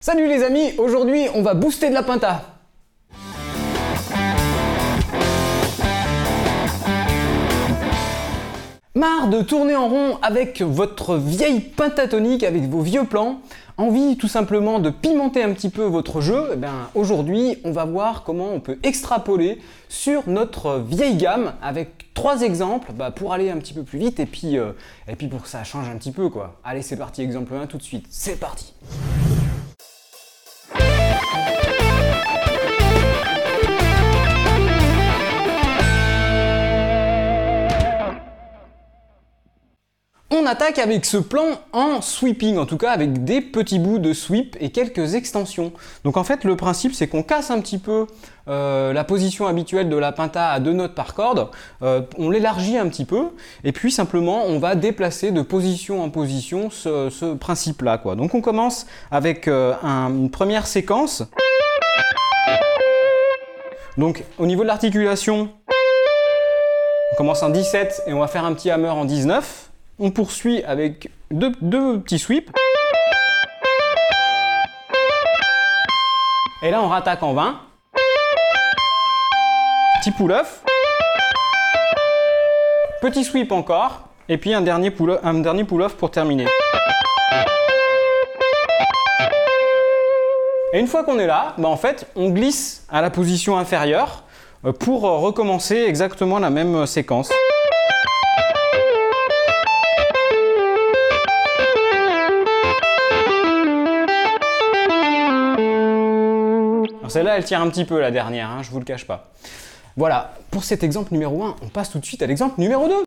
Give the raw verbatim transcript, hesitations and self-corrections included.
Salut les amis, aujourd'hui on va booster de la Pinta. Marre de tourner en rond avec votre vieille pentatonique, avec vos vieux plans, envie tout simplement de pimenter un petit peu votre jeu, eh bien aujourd'hui on va voir comment on peut extrapoler sur notre vieille gamme avec trois exemples bah, pour aller un petit peu plus vite et puis, euh, et puis pour que ça change un petit peu quoi. Allez c'est parti, exemple un tout de suite, c'est parti. On attaque avec ce plan en sweeping, en tout cas avec des petits bouts de sweep et quelques extensions. Donc en fait le principe c'est qu'on casse un petit peu euh, la position habituelle de la Pinta à deux notes par corde, euh, on l'élargit un petit peu et puis simplement on va déplacer de position en position ce, ce principe là quoi. Donc on commence avec euh, un, une première séquence. Donc au niveau de l'articulation, on commence en dix-sept et on va faire un petit hammer en dix-neuf. On poursuit avec deux, deux petits sweeps. Et là, on rattaque en vingt. Petit pull-off. Petit sweep encore. Et puis un dernier pull-off un dernier pull-off pour terminer. Et une fois qu'on est là, bah en fait, on glisse à la position inférieure pour recommencer exactement la même séquence. Celle-là, elle tire un petit peu la dernière, hein, je vous le cache pas. Voilà, pour cet exemple numéro un, on passe tout de suite à l'exemple numéro deux.